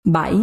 7.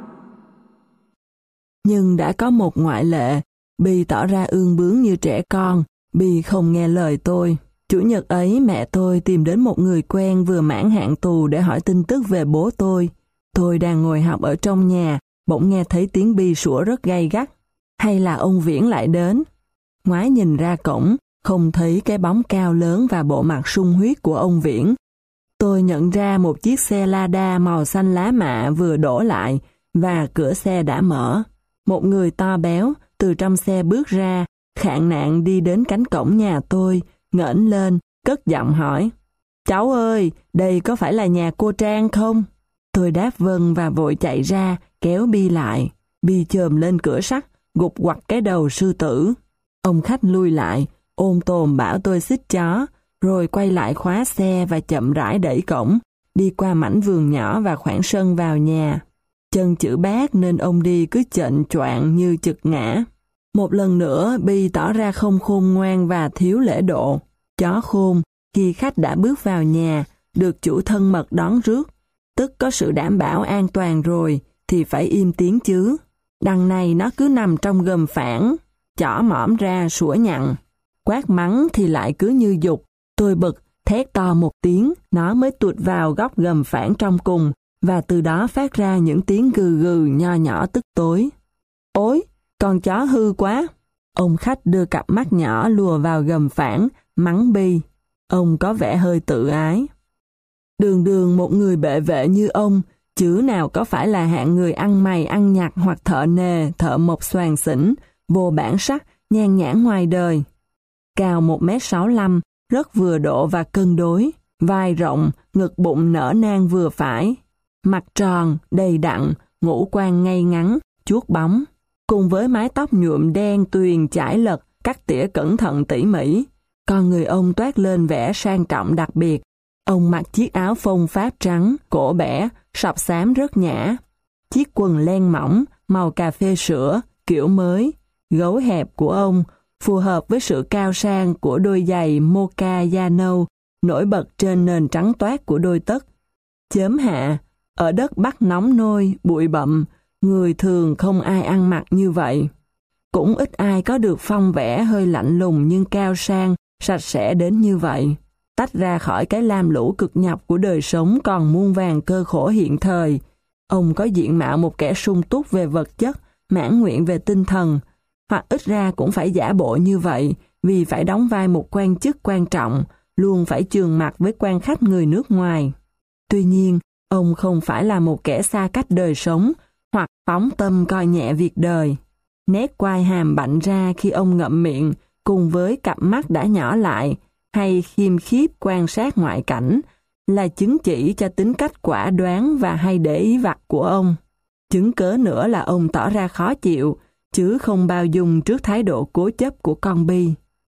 Nhưng đã có một ngoại lệ. Bi tỏ ra ương bướng như trẻ con. Bi không nghe lời tôi. Chủ nhật ấy mẹ tôi tìm đến một người quen vừa mãn hạn tù để hỏi tin tức về bố tôi. Tôi đang ngồi học ở trong nhà, bỗng nghe thấy tiếng Bi sủa rất gay gắt. Hay là ông Viễn lại đến? Ngoái nhìn ra cổng, không thấy cái bóng cao lớn và bộ mặt sung huyết của ông Viễn. Tôi nhận ra một chiếc xe Lada màu xanh lá mạ vừa đổ lại và cửa xe đã mở. Một người to béo từ trong xe bước ra, khạn nạn đi đến cánh cổng nhà tôi, ngẩng lên, cất giọng hỏi: "Cháu ơi, đây có phải là nhà cô Trang không?" Tôi đáp vâng và vội chạy ra, kéo Bi lại. Bi chồm lên cửa sắt, gục quặt cái đầu sư tử. Ông khách lui lại, ôm tồn bảo tôi xích chó, rồi quay lại khóa xe và chậm rãi đẩy cổng, đi qua mảnh vườn nhỏ và khoảng sân vào nhà. Chân chữ bác nên ông đi cứ chệnh choạng như chực ngã. Một lần nữa, Bi tỏ ra không khôn ngoan và thiếu lễ độ. Chó khôn, khi khách đã bước vào nhà, được chủ thân mật đón rước, tức có sự đảm bảo an toàn rồi, thì phải im tiếng chứ. Đằng này nó cứ nằm trong gầm phản, chỏ mõm ra sủa nhặn. Quát mắng thì lại cứ như dục. Tôi bực, thét to một tiếng, nó mới tụt vào góc gầm phản trong cùng, và từ đó phát ra những tiếng gừ gừ nho nhỏ tức tối. Ôi, con chó hư quá! Ông khách đưa cặp mắt nhỏ lùa vào gầm phản, mắng Bi. Ông có vẻ hơi tự ái. Đường đường một người bệ vệ như ông, chứ nào có phải là hạng người ăn mày ăn nhặt hoặc thợ nề, thợ mộc xoàn xỉn, vô bản sắc, nhan nhãn ngoài đời. Cao 1m65, rất vừa độ và cân đối, vai rộng, ngực bụng nở nang vừa phải, mặt tròn, đầy đặn, ngũ quan ngay ngắn, chuốt bóng, cùng với mái tóc nhuộm đen tuyền chải lật, cắt tỉa cẩn thận tỉ mỉ. Con người ông toát lên vẻ sang trọng đặc biệt. Ông mặc chiếc áo phông pháp trắng, cổ bẻ, sọc xám rất nhã. Chiếc quần len mỏng, màu cà phê sữa, kiểu mới. Gấu hẹp của ông phù hợp với sự cao sang của đôi giày mocha da nâu, nổi bật trên nền trắng toát của đôi tất. Chớm hạ, ở đất Bắc nóng nôi, bụi bặm, người thường không ai ăn mặc như vậy. Cũng ít ai có được phong vẻ hơi lạnh lùng nhưng cao sang, sạch sẽ đến như vậy. Tách ra khỏi cái lam lũ cực nhọc của đời sống còn muôn vàn cơ khổ hiện thời. Ông có diện mạo một kẻ sung túc về vật chất, mãn nguyện về tinh thần, hoặc ít ra cũng phải giả bộ như vậy, vì phải đóng vai một quan chức quan trọng, luôn phải chườm mặt với quan khách người nước ngoài. Tuy nhiên, ông không phải là một kẻ xa cách đời sống, hoặc phóng tâm coi nhẹ việc đời. Nét quai hàm bạnh ra khi ông ngậm miệng, cùng với cặp mắt đã nhỏ lại, hay khiêm khiếp quan sát ngoại cảnh, là chứng chỉ cho tính cách quả đoán và hay để ý vặt của ông. Chứng cớ nữa là ông tỏ ra khó chịu, chứ không bao dung trước thái độ cố chấp của con Bi.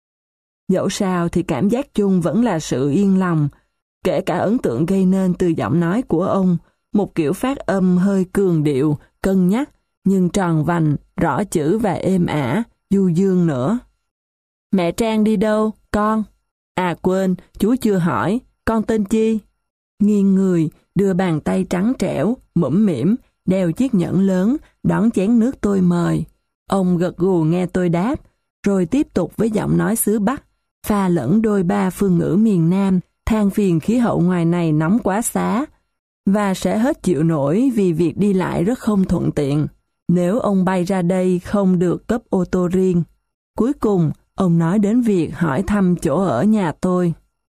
Dẫu sao thì cảm giác chung vẫn là sự yên lòng, kể cả ấn tượng gây nên từ giọng nói của ông, một kiểu phát âm hơi cường điệu, cân nhắc, nhưng tròn vành, rõ chữ và êm ả, du dương nữa. Mẹ Trang đi đâu, con? À quên, chú chưa hỏi, con tên chi? Nghiêng người, đưa bàn tay trắng trẻo, mũm mĩm, đeo chiếc nhẫn lớn, đón chén nước tôi mời. Ông gật gù nghe tôi đáp, rồi tiếp tục với giọng nói xứ Bắc, pha lẫn đôi ba phương ngữ miền Nam, than phiền khí hậu ngoài này nóng quá xá, và sẽ hết chịu nổi vì việc đi lại rất không thuận tiện, nếu ông bay ra đây không được cấp ô tô riêng. Cuối cùng, ông nói đến việc hỏi thăm chỗ ở nhà tôi.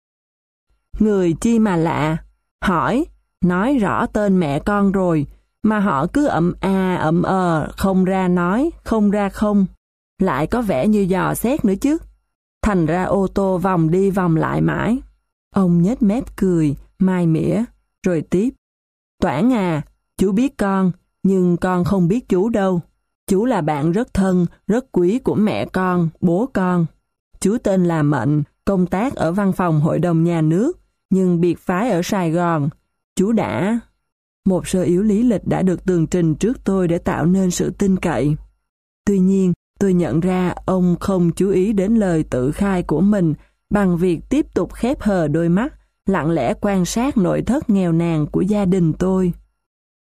Người chi mà lạ, hỏi, nói rõ tên mẹ con rồi, mà họ cứ ậm không ra nói, không ra không, lại có vẻ như dò xét nữa chứ. Thành ra ô tô vòng đi vòng lại mãi. Ông nhếch mép cười, mai mỉa, rồi tiếp. Toản à, chú biết con, nhưng con không biết chú đâu. Chú là bạn rất thân, rất quý của mẹ con, bố con. Chú tên là Mệnh, công tác ở văn phòng Hội đồng Nhà nước, nhưng biệt phái ở Sài Gòn. Chú đã... Một sơ yếu lý lịch đã được tường trình trước tôi để tạo nên sự tin cậy. Tuy nhiên, tôi nhận ra ông không chú ý đến lời tự khai của mình bằng việc tiếp tục khép hờ đôi mắt, lặng lẽ quan sát nội thất nghèo nàn của gia đình tôi.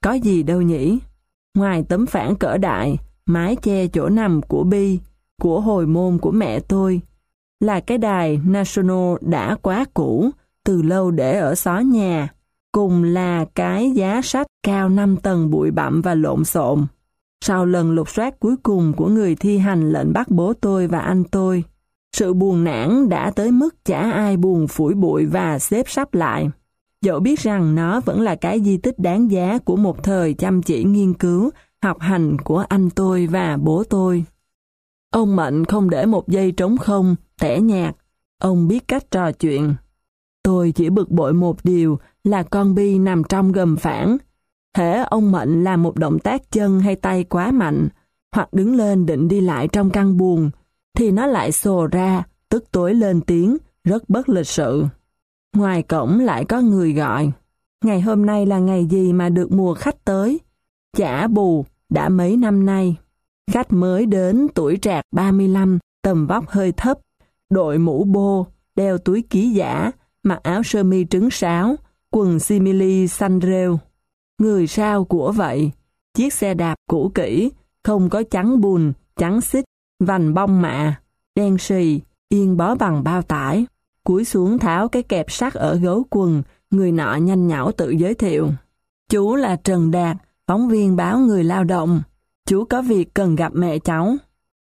Có gì đâu nhỉ? Ngoài tấm phản cỡ đại, mái che chỗ nằm của Bi, của hồi môn của mẹ tôi, là cái đài National đã quá cũ, từ lâu để ở xó nhà, cùng là cái giá sách cao 5 tầng bụi bặm và lộn xộn. Sau lần lục soát cuối cùng của người thi hành lệnh bắt bố tôi và anh tôi, sự buồn nản đã tới mức chả ai buồn phủi bụi và xếp sắp lại. Dẫu biết rằng nó vẫn là cái di tích đáng giá của một thời chăm chỉ nghiên cứu, học hành của anh tôi và bố tôi. Ông Mệnh không để một giây trống không, tẻ nhạt. Ông biết cách trò chuyện. Tôi chỉ bực bội một điều là con Bi nằm trong gầm phản. Hễ ông Mệnh làm một động tác chân hay tay quá mạnh, hoặc đứng lên định đi lại trong căn buồng, thì nó lại xồ ra, tức tối lên tiếng, rất bất lịch sự. Ngoài cổng lại có người gọi. Ngày hôm nay là ngày gì mà được mùa khách tới? Chả bù, đã mấy năm nay. Khách mới đến tuổi trạc 35, tầm vóc hơi thấp, đội mũ bô, đeo túi ký giả, mặc áo sơ mi trứng sáo, quần simili xanh rêu. Người sao của vậy? Chiếc xe đạp cũ kỹ, không có chắn bùn, chắn xích, vành bông mạ, đen xì, yên bó bằng bao tải. Cúi xuống tháo cái kẹp sắt ở gấu quần, người nọ nhanh nhảu tự giới thiệu. Chú là Trần Đạt, phóng viên báo Người Lao động. Chú có việc cần gặp mẹ cháu.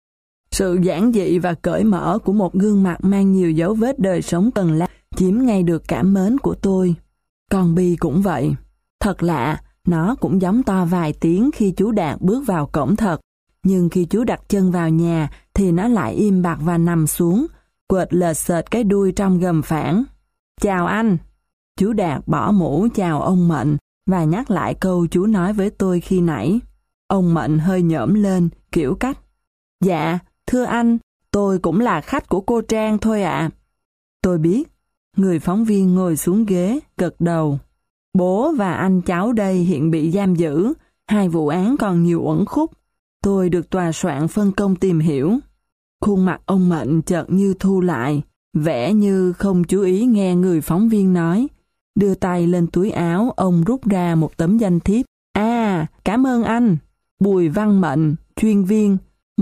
Sự giản dị và cởi mở của một gương mặt mang nhiều dấu vết đời sống cần lát chiếm ngay được cảm mến của tôi. Con Bi cũng vậy. Thật lạ, nó cũng giống to vài tiếng khi chú Đạt bước vào cổng thật. Nhưng khi chú đặt chân vào nhà thì nó lại im bặt và nằm xuống, quệt lệch sệt cái đuôi trong gầm phản. Chào anh. Chú Đạt bỏ mũ chào ông Mệnh và nhắc lại câu chú nói với tôi khi nãy. Ông Mệnh hơi nhỡm lên, kiểu cách. Dạ, thưa anh, tôi cũng là khách của cô Trang thôi ạ. Tôi biết. Người phóng viên ngồi xuống ghế, gật đầu. Bố và anh cháu đây hiện bị giam giữ, 2 vụ án còn nhiều uẩn khúc. Tôi được tòa soạn phân công tìm hiểu. Khuôn mặt ông Mệnh chợt như thu lại, vẻ như không chú ý nghe người phóng viên nói. Đưa tay lên túi áo, ông rút ra một tấm danh thiếp. À, cảm ơn anh. Bùi Văn Mệnh, chuyên viên,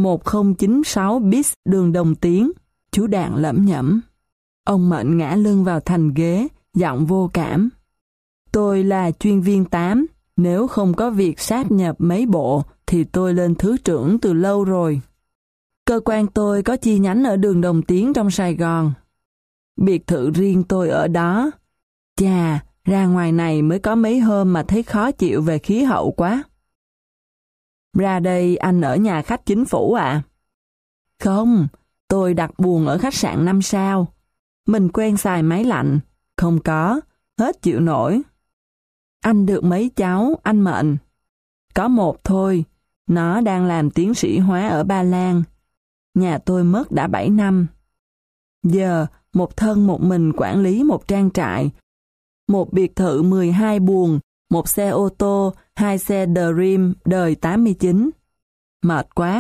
1096 bis đường Đồng Tiến. Chú Đạt lẩm nhẩm. Ông Mệnh ngã lưng vào thành ghế, giọng vô cảm. Tôi là chuyên viên 8, nếu không có việc sáp nhập mấy bộ thì tôi lên thứ trưởng từ lâu rồi. Cơ quan tôi có chi nhánh ở đường Đồng Tiến trong Sài Gòn. Biệt thự riêng tôi ở đó. Chà, ra ngoài này mới có mấy hôm mà thấy khó chịu về khí hậu quá. Ra đây anh ở nhà khách chính phủ à? Không, tôi đặt buồng ở khách sạn 5 sao. Mình quen xài máy lạnh. Không có, hết chịu nổi. Anh được mấy cháu, anh Mệnh? Có một thôi, nó đang làm tiến sĩ hóa ở Ba Lan. Nhà tôi mất đã 7 năm. Giờ, một thân một mình quản lý một trang trại, một biệt thự 12 buồng, một xe ô tô, 2 xe Dream đời 89. Mệt quá.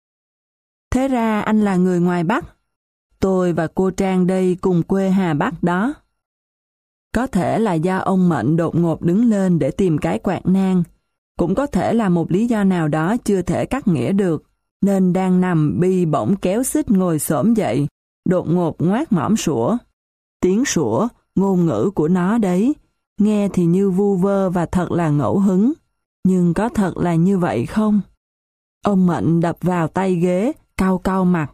Thế ra anh là người ngoài Bắc. Tôi và cô Trang đây cùng quê Hà Bắc đó. Có thể là do ông Mệnh đột ngột đứng lên để tìm cái quạt nang. Cũng có thể là một lý do nào đó chưa thể cắt nghĩa được. Nên đang nằm Bi bỗng kéo xích ngồi xổm dậy, đột ngột ngoác mõm sủa. Tiếng sủa, ngôn ngữ của nó đấy, nghe thì như vu vơ và thật là ngẫu hứng. Nhưng có thật là như vậy không? Ông Mệnh đập vào tay ghế, cau cau mặt.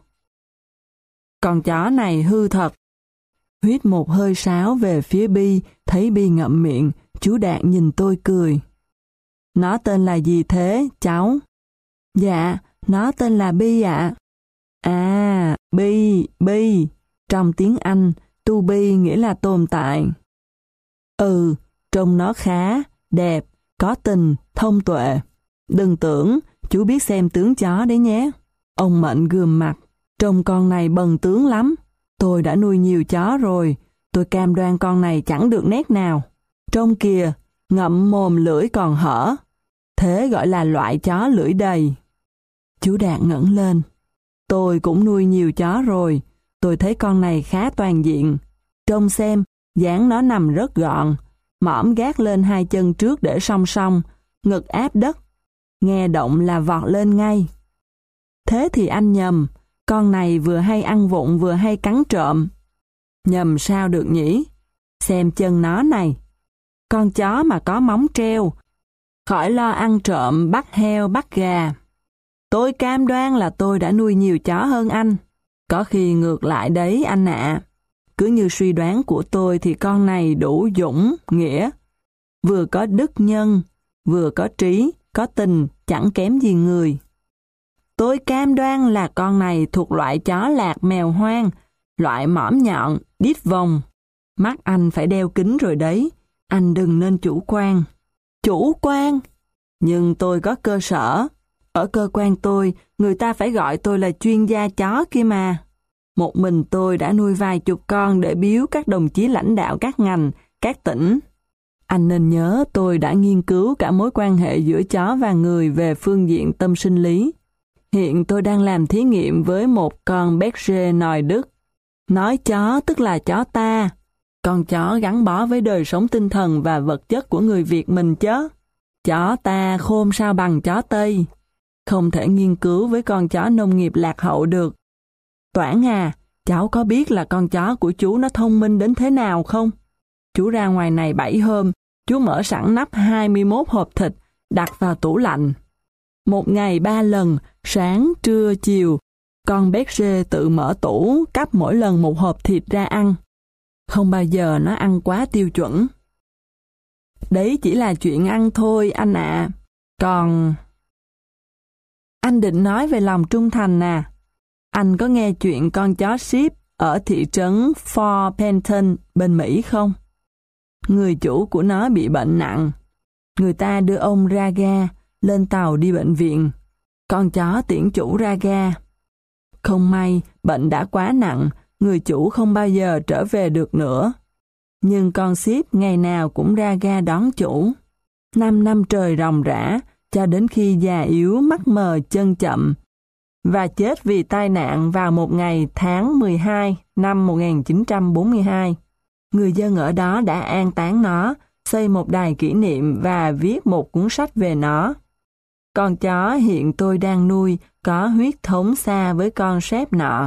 Con chó này hư thật. Huýt một hơi sáo về phía Bi, thấy Bi ngậm miệng, chú Đạt nhìn tôi cười. Nó tên là gì thế, cháu? Dạ, nó tên là Bi ạ. À, Bi. Trong tiếng Anh, to be nghĩa là tồn tại. Ừ, trông nó khá, đẹp, có tình, thông tuệ. Đừng tưởng, chú biết xem tướng chó đấy nhé. Ông Mệnh gườm mặt, trông con này bần tướng lắm. Tôi đã nuôi nhiều chó rồi, tôi cam đoan con này chẳng được nét nào. Trông kìa, ngậm mồm lưỡi còn hở. Thế gọi là loại chó lưỡi đầy. Chú Đạt ngẩng lên. Tôi cũng nuôi nhiều chó rồi, tôi thấy con này khá toàn diện. Trông xem, dáng nó nằm rất gọn, mõm gác lên 2 chân trước để song song, ngực áp đất. Nghe động là vọt lên ngay. Thế thì anh nhầm, con này vừa hay ăn vụng vừa hay cắn trộm. Nhầm sao được nhỉ? Xem chân nó này. Con chó mà có móng treo, khỏi lo ăn trộm, bắt heo, bắt gà. Tôi cam đoan là tôi đã nuôi nhiều chó hơn anh. Có khi ngược lại đấy anh ạ. Cứ như suy đoán của tôi thì con này đủ dũng, nghĩa. Vừa có đức nhân, vừa có trí, có tình, chẳng kém gì người. Tôi cam đoan là con này thuộc loại chó lạc mèo hoang, loại mõm nhọn, đít vòng. Mắt anh phải đeo kính rồi đấy, anh đừng nên chủ quan. Chủ quan? Nhưng tôi có cơ sở. Ở cơ quan tôi, người ta phải gọi tôi là chuyên gia chó kia mà. Một mình tôi đã nuôi vài chục con để biếu các đồng chí lãnh đạo các ngành, các tỉnh. Anh nên nhớ tôi đã nghiên cứu cả mối quan hệ giữa chó và người về phương diện tâm sinh lý. Hiện tôi đang làm thí nghiệm với một con Berger nòi Đức. Nói chó tức là chó ta. Con chó gắn bó với đời sống tinh thần và vật chất của người Việt mình chớ. Chó ta khôn sao bằng chó Tây. Không thể nghiên cứu với con chó nông nghiệp lạc hậu được. Toản à, cháu có biết là con chó của chú nó thông minh đến thế nào không? Chú ra ngoài này 7 hôm, chú mở sẵn nắp 21 hộp thịt, đặt vào tủ lạnh. Một ngày 3 lần, sáng, trưa, chiều, con Berger tự mở tủ, cắp mỗi lần một hộp thịt ra ăn. Không bao giờ nó ăn quá tiêu chuẩn. Đấy chỉ là chuyện ăn thôi anh ạ. Còn... Anh định nói về lòng trung thành à? Anh có nghe chuyện con chó ship ở thị trấn Fort Penton bên Mỹ không? Người chủ của nó bị bệnh nặng. Người ta đưa ông ra ga, lên tàu đi bệnh viện. Con chó tiễn chủ ra ga. Không may, bệnh đã quá nặng, người chủ không bao giờ trở về được nữa. Nhưng con ship ngày nào cũng ra ga đón chủ. 5 năm trời ròng rã, cho đến khi già yếu, mắt mờ, chân chậm, và chết vì tai nạn vào một ngày tháng 12 năm 1942. Người dân ở đó đã an táng nó, xây một đài kỷ niệm và viết một cuốn sách về nó. Con chó hiện tôi đang nuôi có huyết thống xa với con sếp nọ.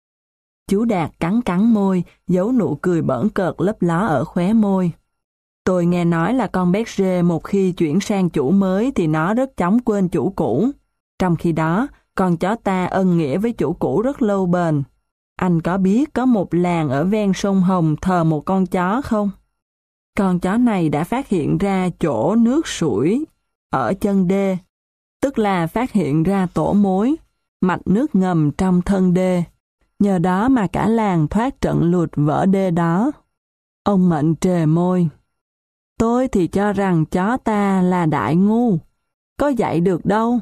Chú Đạt cắn cắn môi, giấu nụ cười bỡn cợt lấp ló ở khóe môi. Tôi nghe nói là con Berger một khi chuyển sang chủ mới thì nó rất chóng quên chủ cũ. Trong khi đó, con chó ta ân nghĩa với chủ cũ rất lâu bền. Anh có biết có một làng ở ven sông Hồng thờ một con chó không? Con chó này đã phát hiện ra chỗ nước sủi ở chân đê, tức là phát hiện ra tổ mối, mạch nước ngầm trong thân đê. Nhờ đó mà cả làng thoát trận lụt vỡ đê đó. Ông Mệnh trề môi. Tôi thì cho rằng chó ta là đại ngu. Có dạy được đâu.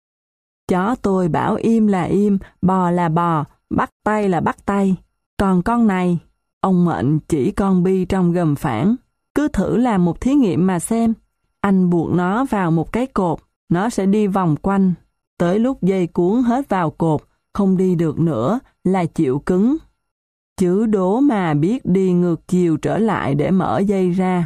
Chó tôi bảo im là im, bò là bò, bắt tay là bắt tay. Còn con này, ông Mệnh chỉ con Bi trong gầm phản. Cứ thử làm một thí nghiệm mà xem. Anh buộc nó vào một cái cột, nó sẽ đi vòng quanh. Tới lúc dây cuốn hết vào cột, không đi được nữa là chịu cứng. Chứ đố mà biết đi ngược chiều trở lại để mở dây ra.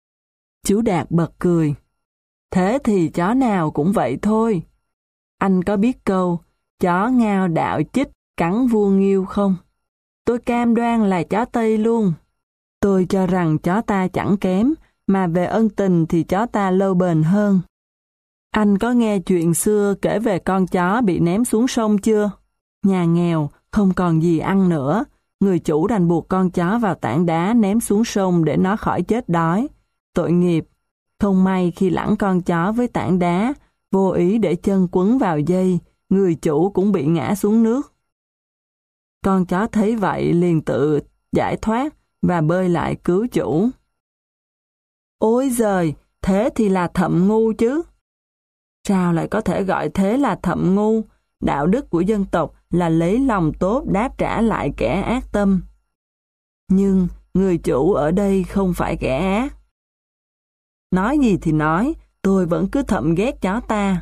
Chú Đạt bật cười. Thế thì chó nào cũng vậy thôi. Anh có biết câu, chó ngao đạo chích cắn vua nghiêu không? Tôi cam đoan là chó Tây luôn. Tôi cho rằng chó ta chẳng kém, mà về ân tình thì chó ta lâu bền hơn. Anh có nghe chuyện xưa kể về con chó bị ném xuống sông chưa? Nhà nghèo, không còn gì ăn nữa. Người chủ đành buộc con chó vào tảng đá ném xuống sông để nó khỏi chết đói. Tội nghiệp. Không may khi lẳng con chó với tảng đá, vô ý để chân quấn vào dây, người chủ cũng bị ngã xuống nước. Con chó thấy vậy liền tự giải thoát và bơi lại cứu chủ. Ôi giời, thế thì là thậm ngu chứ. Sao lại có thể gọi thế là thậm ngu? Đạo đức của dân tộc là lấy lòng tốt đáp trả lại kẻ ác tâm. Nhưng người chủ ở đây không phải kẻ ác. Nói gì thì nói, tôi vẫn cứ thậm ghét chó ta.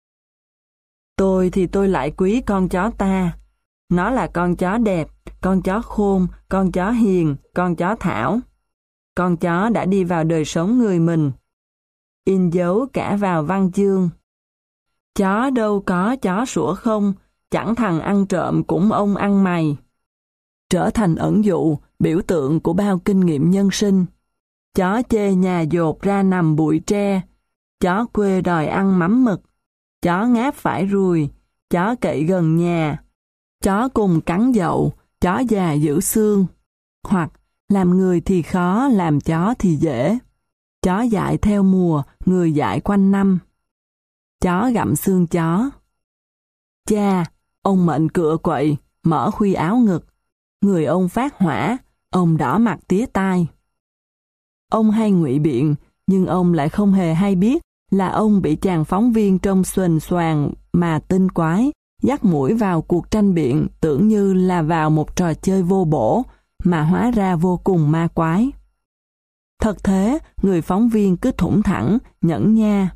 Tôi thì tôi lại quý con chó ta. Nó là con chó đẹp, con chó khôn, con chó hiền, con chó thảo. Con chó đã đi vào đời sống người mình. in dấu cả vào văn chương. Chó đâu có chó sủa không, chẳng thằng ăn trộm cũng ông ăn mày. Trở thành ẩn dụ, biểu tượng của bao kinh nghiệm nhân sinh. Chó chê nhà dột ra nằm bụi tre, chó quê đòi ăn mắm mực, chó ngáp phải ruồi, chó cậy gần nhà, chó cùng cắn dậu, chó già giữ xương. Hoặc, làm người thì khó, làm chó thì dễ. Chó dại theo mùa, người dại quanh năm. Chó gặm xương chó. Cha, ông mệnh cựa quậy, mở khuy áo ngực. Người ông phát hỏa, ông đỏ mặt tía tai. Ông hay ngụy biện, nhưng ông lại không hề hay biết là ông bị chàng phóng viên trông xuềnh xoàng mà tinh quái, dắt mũi vào cuộc tranh biện tưởng như là vào một trò chơi vô bổ, mà hóa ra vô cùng ma quái. Thật thế, người phóng viên cứ thủng thẳng, nhẫn nha.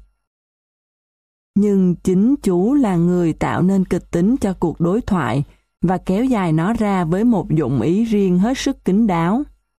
Nhưng chính chú là người tạo nên kịch tính cho cuộc đối thoại và kéo dài nó ra với một dụng ý riêng hết sức kín đáo.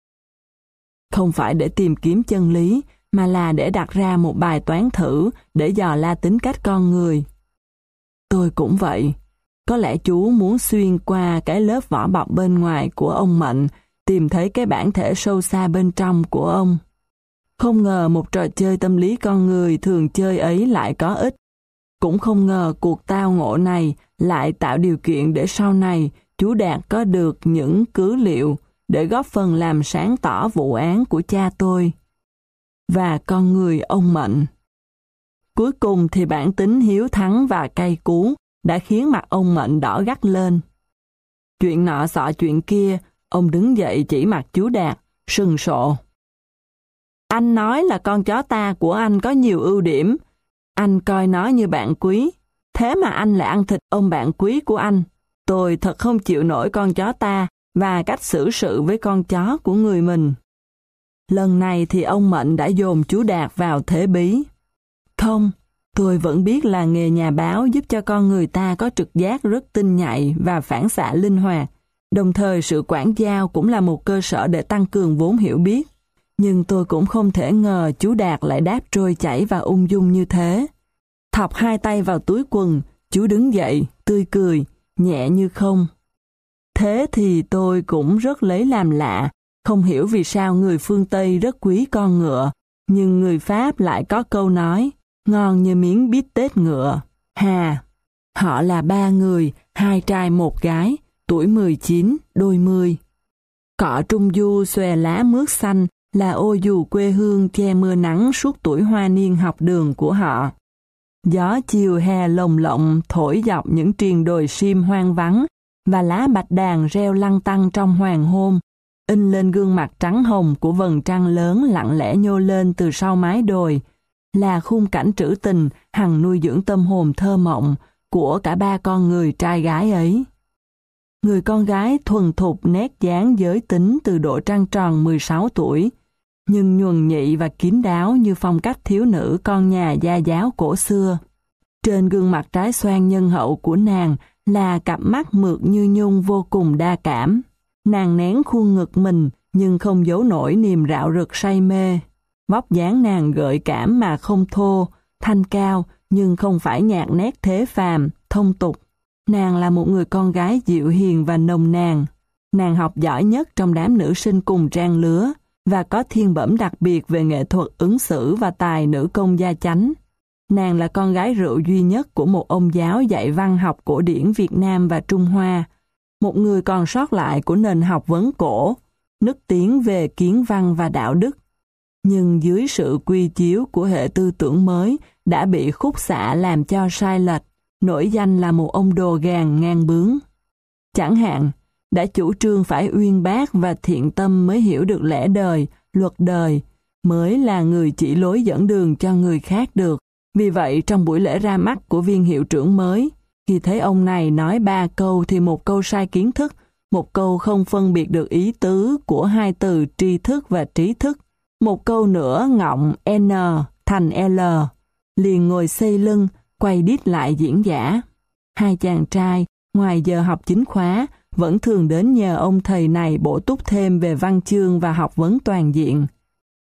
Không phải để tìm kiếm chân lý, mà là để đặt ra một bài toán thử để dò la tính cách con người. Tôi cũng vậy. Có lẽ chú muốn xuyên qua cái lớp vỏ bọc bên ngoài của ông Mệnh, tìm thấy cái bản thể sâu xa bên trong của ông. Không ngờ một trò chơi tâm lý con người thường chơi ấy lại có ích. Cũng không ngờ cuộc tao ngộ này lại tạo điều kiện để sau này chú Đạt có được những cứ liệu để góp phần làm sáng tỏ vụ án của cha tôi và con người ông Mệnh. Cuối cùng thì bản tính hiếu thắng và cay cú đã khiến mặt ông Mệnh đỏ gắt lên. Chuyện nọ xọ chuyện kia, ông đứng dậy chỉ mặt chú Đạt, sừng sộ. Anh nói là con chó ta của anh có nhiều ưu điểm. Anh coi nó như bạn quý. Thế mà anh lại ăn thịt ông bạn quý của anh. Tôi thật không chịu nổi con chó ta và cách xử sự với con chó của người mình. Lần này thì ông Mệnh đã dồn chú Đạt vào thế bí. Không, tôi vẫn biết là nghề nhà báo giúp cho con người ta có trực giác rất tinh nhạy và phản xạ linh hoạt. Đồng thời sự quảng giao cũng là một cơ sở để tăng cường vốn hiểu biết. Nhưng tôi cũng không thể ngờ chú Đạt lại đáp trôi chảy và ung dung như thế. Thọc hai tay vào túi quần, chú đứng dậy, tươi cười, nhẹ như không. Thế thì tôi cũng rất lấy làm lạ, không hiểu vì sao người phương Tây rất quý con ngựa, nhưng người Pháp lại có câu nói, ngon như miếng bít tết ngựa. Hà, họ là 3 người, 2 trai 1 gái, tuổi 19, đôi 10. Cọ trung du xòe lá mướt xanh là ô dù quê hương che mưa nắng suốt tuổi hoa niên học đường của họ. Gió chiều hè lồng lộng thổi dọc những triền đồi sim hoang vắng và lá bạch đàn reo lăn tăn trong hoàng hôn, in lên gương mặt trắng hồng của vầng trăng lớn lặng lẽ nhô lên từ sau mái đồi, là khung cảnh trữ tình hằng nuôi dưỡng tâm hồn thơ mộng của cả 3 con người trai gái ấy. Người con gái thuần thục nét dáng giới tính từ độ trăng tròn 16 tuổi, nhưng nhuần nhị và kín đáo như phong cách thiếu nữ con nhà gia giáo cổ xưa. Trên gương mặt trái xoan nhân hậu của nàng là cặp mắt mượt như nhung vô cùng đa cảm. Nàng nén khuôn ngực mình nhưng không giấu nổi niềm rạo rực say mê. Vóc dáng nàng gợi cảm mà không thô, thanh cao nhưng không phải nhạt nét thế phàm, thông tục. Nàng là một người con gái dịu hiền và nồng nàn. Nàng học giỏi nhất trong đám nữ sinh cùng trang lứa và có thiên bẩm đặc biệt về nghệ thuật ứng xử và tài nữ công gia chánh. Nàng là con gái rượu duy nhất của một ông giáo dạy văn học cổ điển Việt Nam và Trung Hoa, một người còn sót lại của nền học vấn cổ, nức tiếng về kiến văn và đạo đức. Nhưng dưới sự quy chiếu của hệ tư tưởng mới đã bị khúc xạ làm cho sai lệch, nổi danh là một ông đồ gàn ngang bướng. Chẳng hạn, đã chủ trương phải uyên bác và thiện tâm mới hiểu được lẽ đời, luật đời, mới là người chỉ lối dẫn đường cho người khác được. Vì vậy, trong buổi lễ ra mắt của viên hiệu trưởng mới, khi thấy ông này nói 3 câu thì một câu sai kiến thức, một câu không phân biệt được ý tứ của 2 từ tri thức và trí thức, một câu nữa ngọng N thành L, liền ngồi xây lưng, quay đít lại diễn giả. 2 chàng trai, ngoài giờ học chính khóa, vẫn thường đến nhờ ông thầy này bổ túc thêm về văn chương và học vấn toàn diện.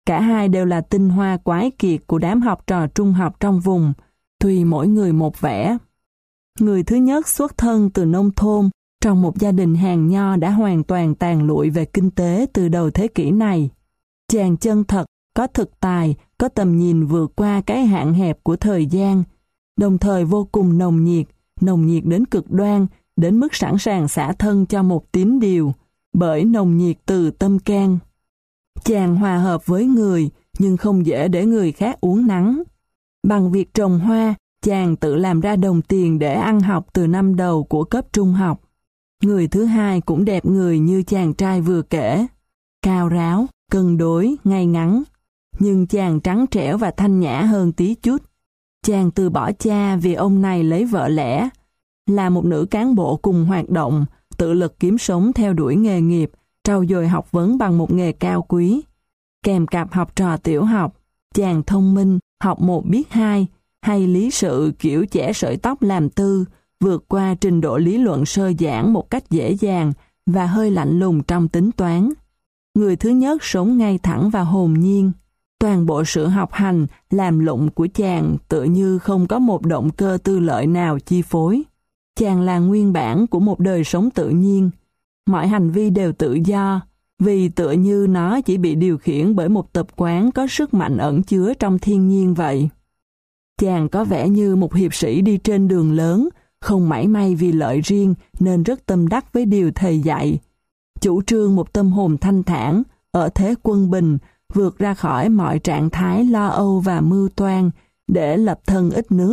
Cả hai đều là tinh hoa quái kiệt của đám học trò trung học trong vùng, tùy mỗi người một vẻ. Người thứ nhất xuất thân từ nông thôn, trong một gia đình hàng nho đã hoàn toàn tàn lụi về kinh tế từ đầu thế kỷ này. Chàng chân thật, có thực tài, có tầm nhìn vượt qua cái hạn hẹp của thời gian, đồng thời vô cùng nồng nhiệt đến cực đoan, đến mức sẵn sàng xả thân cho một tín điều, bởi nồng nhiệt từ tâm can. Chàng hòa hợp với người, nhưng không dễ để người khác uốn nắn. Bằng việc trồng hoa, chàng tự làm ra đồng tiền để ăn học từ năm đầu của cấp trung học. Người thứ hai cũng đẹp người như chàng trai vừa kể, cao ráo, cân đối, ngay ngắn. Nhưng chàng trắng trẻo và thanh nhã hơn tí chút. Chàng từ bỏ cha vì ông này lấy vợ lẽ, là một nữ cán bộ cùng hoạt động, tự lực kiếm sống theo đuổi nghề nghiệp, trau dồi học vấn bằng một nghề cao quý. Kèm cặp học trò tiểu học, chàng thông minh, học một biết hai, hay lý sự kiểu chẻ sợi tóc làm tư, vượt qua trình độ lý luận sơ giản một cách dễ dàng và hơi lạnh lùng trong tính toán. Người thứ nhất sống ngay thẳng và hồn nhiên. Toàn bộ sự học hành, làm lụng của chàng tựa như không có một động cơ tư lợi nào chi phối. Chàng là nguyên bản của một đời sống tự nhiên. Mọi hành vi đều tự do, vì tựa như nó chỉ bị điều khiển bởi một tập quán có sức mạnh ẩn chứa trong thiên nhiên vậy. Chàng có vẻ như một hiệp sĩ đi trên đường lớn, không mảy may vì lợi riêng nên rất tâm đắc với điều thầy dạy. Chủ trương một tâm hồn thanh thản, ở thế quân bình, vượt ra khỏi mọi trạng thái lo âu và mưu toan để lập thân ít nước.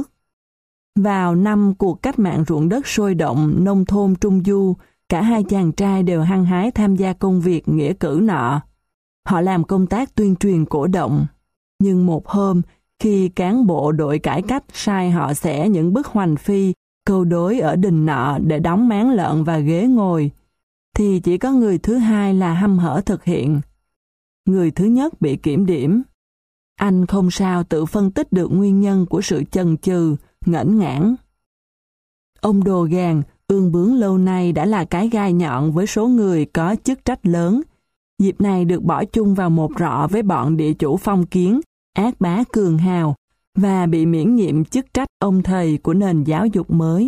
Vào năm cuộc cách mạng ruộng đất sôi động nông thôn Trung Du, cả hai chàng trai đều hăng hái tham gia công việc nghĩa cử nọ. Họ làm công tác tuyên truyền cổ động. Nhưng một hôm, khi cán bộ đội cải cách sai họ xẻ những bức hoành phi, câu đối ở đình nọ để đóng máng lợn và ghế ngồi, thì chỉ có người thứ hai là hăm hở thực hiện. Người thứ nhất bị kiểm điểm. Anh không sao tự phân tích được nguyên nhân của sự chần chừ, ngẩn ngãn. Ông Đồ Gàn, ương bướng lâu nay đã là cái gai nhọn với số người có chức trách lớn. Dịp này được bỏ chung vào một rọ với bọn địa chủ phong kiến, ác bá cường hào, và bị miễn nhiệm chức trách ông thầy của nền giáo dục mới.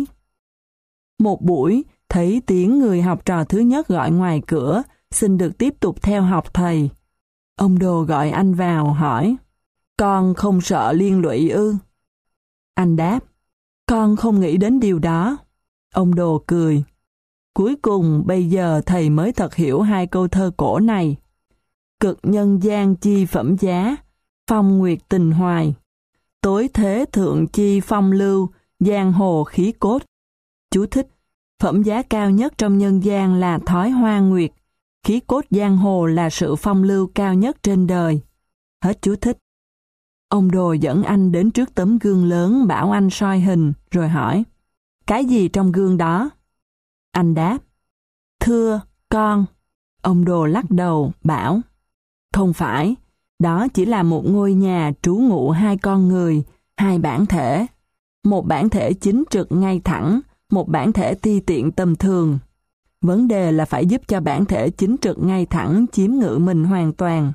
Một buổi, thấy tiếng người học trò thứ nhất gọi ngoài cửa, xin được tiếp tục theo học thầy. Ông Đồ gọi anh vào, hỏi, con không sợ liên lụy ư? Anh đáp, con không nghĩ đến điều đó. Ông Đồ cười. Cuối cùng bây giờ thầy mới thật hiểu hai câu thơ cổ này. Cực nhân gian chi phẩm giá, phong nguyệt tình hoài. Tối thế thượng chi phong lưu, giang hồ khí cốt. Chú thích, phẩm giá cao nhất trong nhân gian là thói hoa nguyệt, khí cốt giang hồ là sự phong lưu cao nhất trên đời. Hết chú thích. Ông Đồ dẫn anh đến trước tấm gương lớn bảo anh soi hình, rồi hỏi, cái gì trong gương đó? Anh đáp, thưa, con. Ông Đồ lắc đầu, bảo, không phải, đó chỉ là một ngôi nhà trú ngụ hai con người, hai bản thể. Một bản thể chính trực ngay thẳng, một bản thể ti tiện tầm thường. Vấn đề là phải giúp cho bản thể chính trực ngay thẳng chiếm ngự mình hoàn toàn.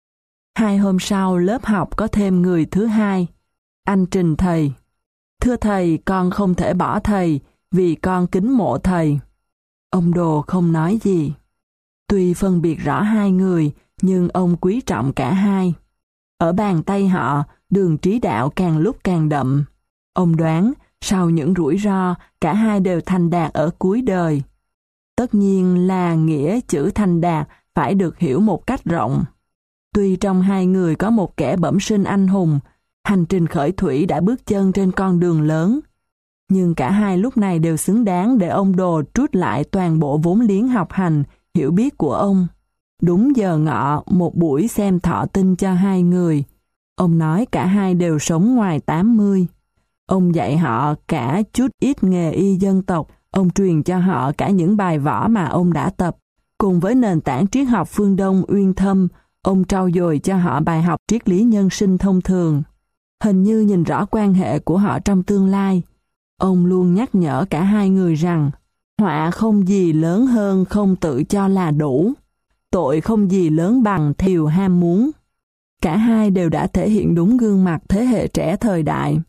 2 hôm sau lớp học có thêm người thứ hai. Anh trình thầy. Thưa thầy, con không thể bỏ thầy, vì con kính mộ thầy. Ông Đồ không nói gì. Tuy phân biệt rõ hai người, nhưng ông quý trọng cả hai. Ở bàn tay họ, đường trí đạo càng lúc càng đậm. Ông đoán, sau những rủi ro, cả hai đều thành đạt ở cuối đời. Tất nhiên là nghĩa chữ thành đạt phải được hiểu một cách rộng. Tuy trong hai người có một kẻ bẩm sinh anh hùng, hành trình khởi thủy đã bước chân trên con đường lớn, nhưng cả hai lúc này đều xứng đáng để ông Đồ trút lại toàn bộ vốn liếng học hành, hiểu biết của ông. Đúng giờ ngọ, một buổi xem thọ tinh cho hai người. Ông nói cả hai đều sống ngoài 80. Ông dạy họ cả chút ít nghề y dân tộc, ông truyền cho họ cả những bài võ mà ông đã tập. Cùng với nền tảng triết học phương Đông uyên thâm, ông trau dồi cho họ bài học triết lý nhân sinh thông thường. Hình như nhìn rõ quan hệ của họ trong tương lai. Ông luôn nhắc nhở cả hai người rằng, họa không gì lớn hơn không tự cho là đủ, tội không gì lớn bằng thiều ham muốn. Cả hai đều đã thể hiện đúng gương mặt thế hệ trẻ thời đại.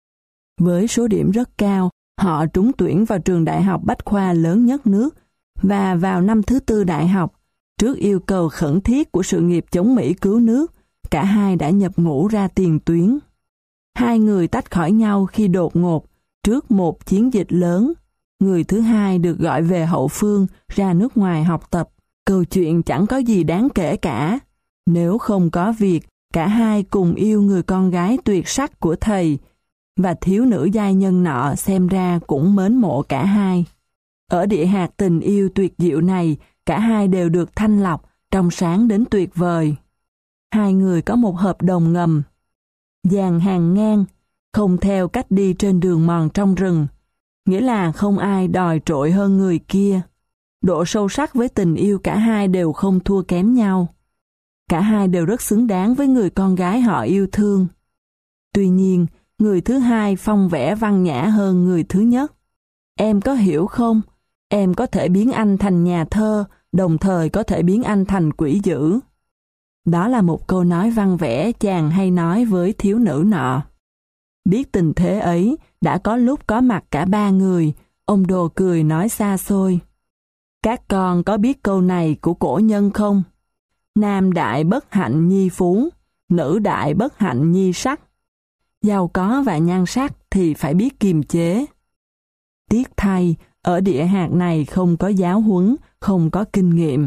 Với số điểm rất cao, họ trúng tuyển vào trường đại học bách khoa lớn nhất nước, và vào năm thứ tư đại học, trước yêu cầu khẩn thiết của sự nghiệp chống Mỹ cứu nước, cả hai đã nhập ngũ ra tiền tuyến. Hai người tách khỏi nhau khi đột ngột, trước một chiến dịch lớn. Người thứ hai được gọi về hậu phương ra nước ngoài học tập. Câu chuyện chẳng có gì đáng kể cả. Nếu không có việc, cả hai cùng yêu người con gái tuyệt sắc của thầy, và thiếu nữ giai nhân nọ xem ra cũng mến mộ cả hai. Ở địa hạt tình yêu tuyệt diệu này, cả hai đều được thanh lọc, trong sáng đến tuyệt vời. Hai người có một hợp đồng ngầm. Dàn hàng ngang, không theo cách đi trên đường mòn trong rừng, nghĩa là không ai đòi trội hơn người kia. Độ sâu sắc với tình yêu cả hai đều không thua kém nhau. Cả hai đều rất xứng đáng với người con gái họ yêu thương. Tuy nhiên, người thứ hai phong vẻ văn nhã hơn người thứ nhất. Em có hiểu không? Em có thể biến anh thành nhà thơ, đồng thời có thể biến anh thành quỷ dữ. Đó là một câu nói văn vẽ chàng hay nói với thiếu nữ nọ. Biết tình thế ấy, đã có lúc có mặt cả ba người, ông Đồ cười nói xa xôi. Các con có biết câu này của cổ nhân không? Nam đại bất hạnh nhi phú, nữ đại bất hạnh nhi sắc. Giàu có và nhan sắc thì phải biết kiềm chế. Tiếc thay, ở địa hạt này không có giáo huấn, không có kinh nghiệm.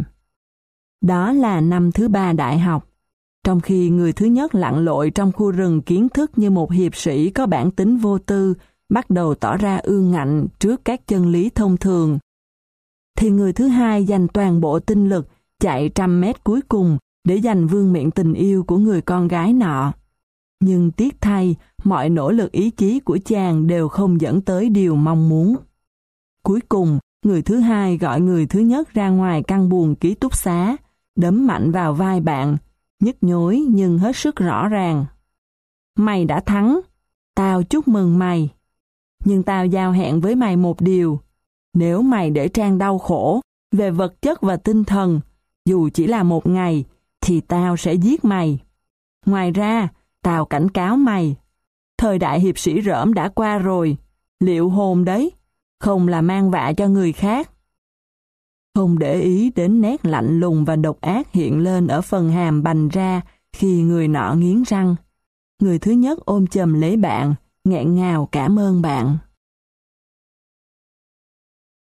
Đó là năm thứ ba đại học. Trong khi người thứ nhất lặn lội trong khu rừng kiến thức như một hiệp sĩ có bản tính vô tư, bắt đầu tỏ ra ương ngạnh trước các chân lý thông thường, thì người thứ hai dành toàn bộ tinh lực chạy 100 mét cuối cùng để giành vương miện tình yêu của người con gái nọ. Nhưng tiếc thay, mọi nỗ lực ý chí của chàng đều không dẫn tới điều mong muốn. Cuối cùng, người thứ hai gọi người thứ nhất ra ngoài căn buồng ký túc xá, đấm mạnh vào vai bạn, nhức nhối nhưng hết sức rõ ràng. Mày đã thắng, tao chúc mừng mày. Nhưng tao giao hẹn với mày một điều, nếu mày để Trang đau khổ về vật chất và tinh thần, dù chỉ là một ngày, thì tao sẽ giết mày. Ngoài ra, tao cảnh cáo mày, thời đại hiệp sĩ rỡm đã qua rồi, liệu hồn đấy, không là mang vạ cho người khác. Không để ý đến nét lạnh lùng và độc ác hiện lên ở phần hàm bành ra khi người nọ nghiến răng. Người thứ nhất ôm chầm lấy bạn, nghẹn ngào cảm ơn bạn.